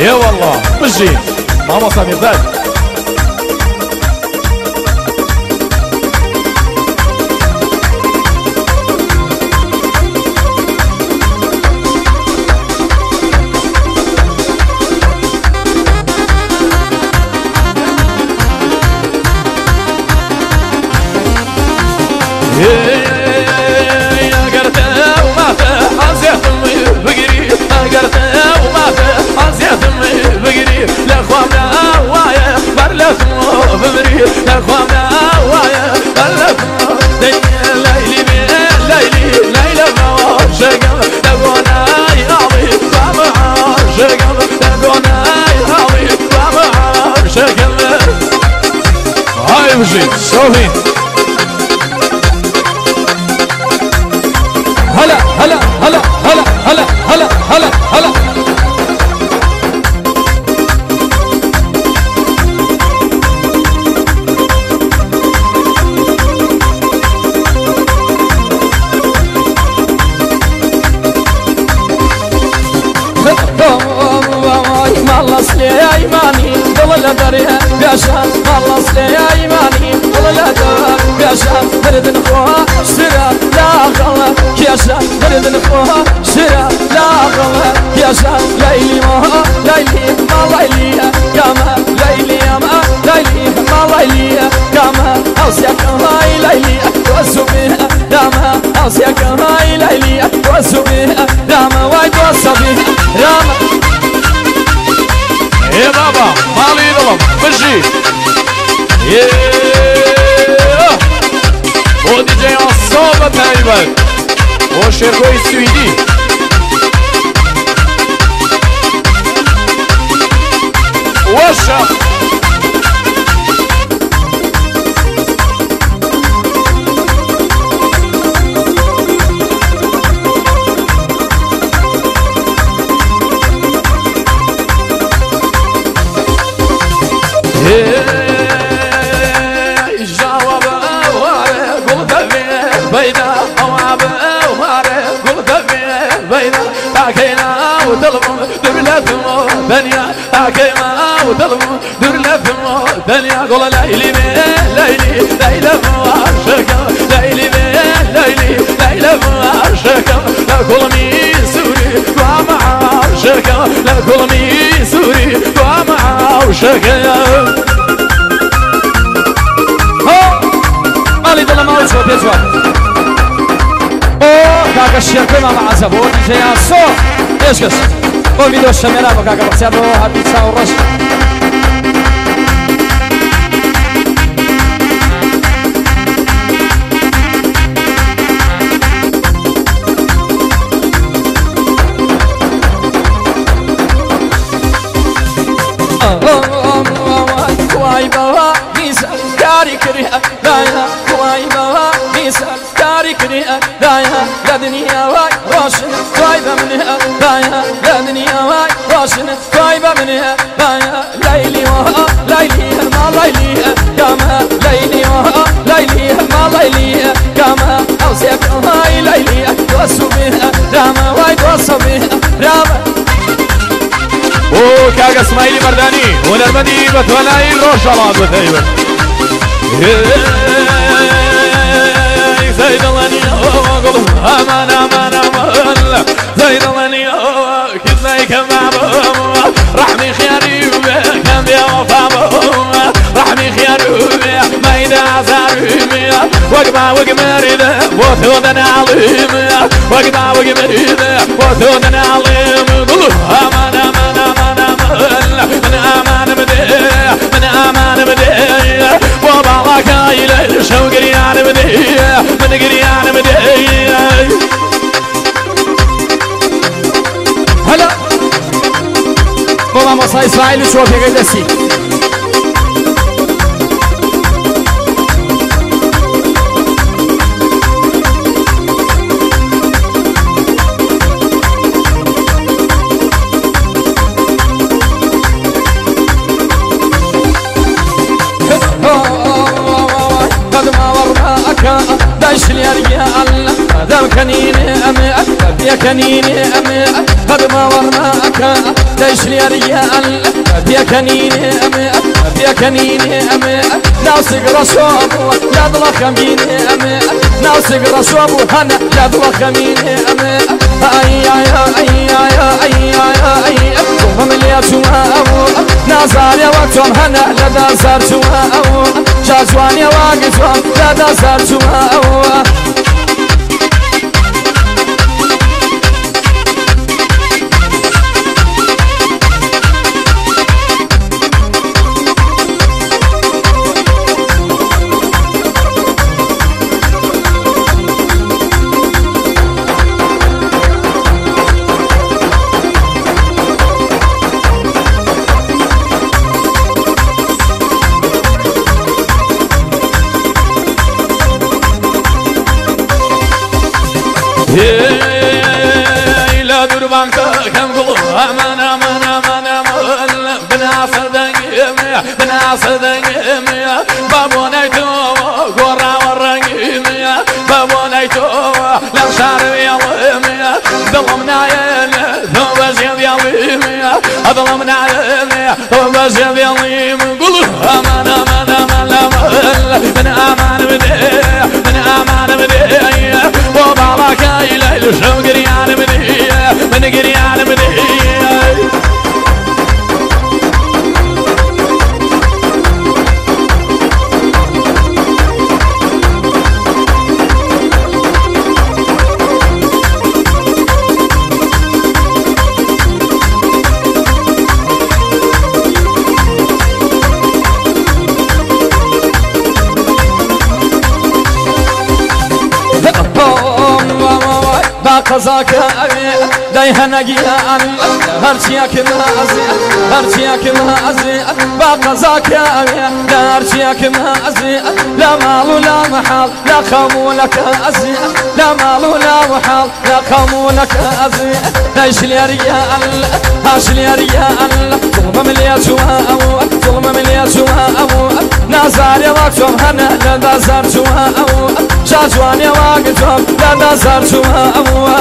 يا والله بجي ماما سامي ذاك هاي بجي شوفي هلا هلا هلا هلا هلا هلا هلا هلا خلص لي يا ايماني والله دريها باشا خلص لي يا ايماني والله دريها باشا برد نخوها اشترى لا غلا ياشا برد نخوها اشترى لا غلا ياشا ليلي ما ليلي ما ليلي كما ليلي ما ليلي ما ليلي كما اوسيك هاي ليلي وسبيها راما اوسيك هاي ليلي وسبيها راما وايد وصبيها راما يا بابا مالي ظلم بجي ودي جاي الصوبة تايبك وشيركوي السويدي وشا جواب قلت بينا وعب قلت بينا حكينا وطلبوا درلتهم ثانية حكينا وطلبوا درلتهم ثانية قول ليلي ليلي ليلى معشقة ليلي ليلي ليلى معشقة لا كل مي سوري ومعشقة لا كل مي سوري ومعشقة مالي دل مالي شو بيجوا كاكا الشيركوي مع عزب ودي جاي الصوت ايش قص هو فيديو الشمالة وكاكا بحسابه هابي تساو الرش واي بابا ميسا كاري كريها دايها واي بابا ميسا كاري كريها دايها يا دنيا واي روشن طيبة منها دايها يا دنيا واي روشن طيبة منها دايها ليلي وها ليلي ما ليلي كما ليلي وها ليلي ما ليلي كما اوسيك هاي ليلي توسو بها راما واي توسو بها راما كاغا اسماعيلي مرداني ونرمدي بتولاي روشالات بثيبة زيد اللاني قلو امان امان امان زيد اللاني كذلك معبوم رحمي خياري كم بيا وفابوم رحمي خياري ميدا عزاري وقبا وقمريدا وثودنا عليم وقبا وقمريدا وثودنا عليم قلو امان امان امان من امان بديه من امان بديه وبالك هاي شو قريان بديه من قريان بديه هلا بابا مصاي اسماعيل شو في قدسي دايش لي يا الله ذا كنيني أمي يا كنيني أمي هرما ورناك ليش لي ريال بيكنيني أمي بيكنيني أمي ناسق رشوب لا ضلخميني أمي ناسق رشوب هنا لا ضلخميني أمي أي أي أي أي أي أي هم اللي يسووا نازار يا وقتهم هنا لا دازار سوا جازوان يا واقفهم لا دازار سوا لا دربانك كم قلوب أمان أمان أمان أمان بناصر دنقيمي بناصر دنقيمي بابونيتو قرى ورنقيمي بابونيتو لنشار ياليمي ظلمنا يالي ثوب زيب ياليمي ظلمنا يالي ثوب زيب ياليمي قلوب أمان أمان أمان أمان من أمان بدي من أمان بدي وبعضك إلى شو قريان بدي من قريان بدي قزاك دايهنا جيان هرشياك مازي هرشياك مازي بقزاك هرشياك مازي لا مال ولا محال لا خمو لك ازي لا مال ولا محال لا خمو لك ازي ايش لي ريال هاش لي ريال ظلم من اليسوع ظلم من اليسوع نازار يا وقتهم هنا لا نازار سوا جازوان يا وقتهم لا نازار سوا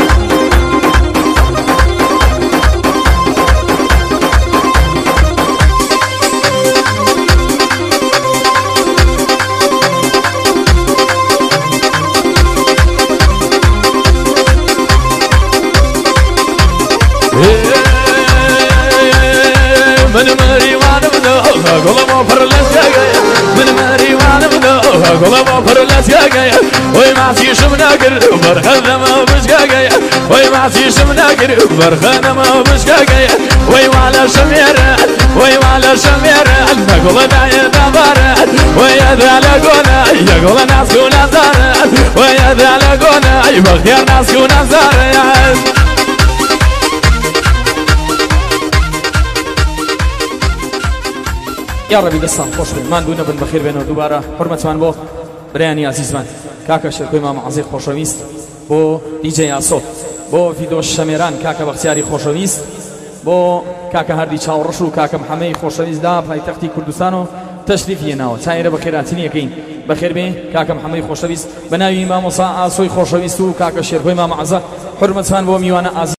من مريوان بدو قلبو فرلس يا جاي من مريوان بدو قلبو فرلس يا جاي وي ما فيش مناقر برخنا ما بش جاي وي ما فيش مناقر برخنا ما بش جاي وي وعلى شميرة وي وعلى شميرة نقول داية دبارة وي ذا لقونا يقول ناس كونا زارة وي ذا لقونا يبغير ناس كونا زارة يا ربي دستان خوش بین من دونه بن بخیر بینو دوباره حرمت من بو برياني عزيز من كاكا شركوي مام عزيز خوشويست بو دي جي اسود بو فيدو شميران كاكا بختياري خوشويست بو كاكا هردي چاورشو كاكا محمد خوشويست دا پایتختی کردستانو تشریف یناو چایر بخیراتنی یکین بخیر بین كاكا محمد خوشويست بناوي امام موسى اسوي خوشويست كاكا شركوي مام عزيز حرمت من بو میوان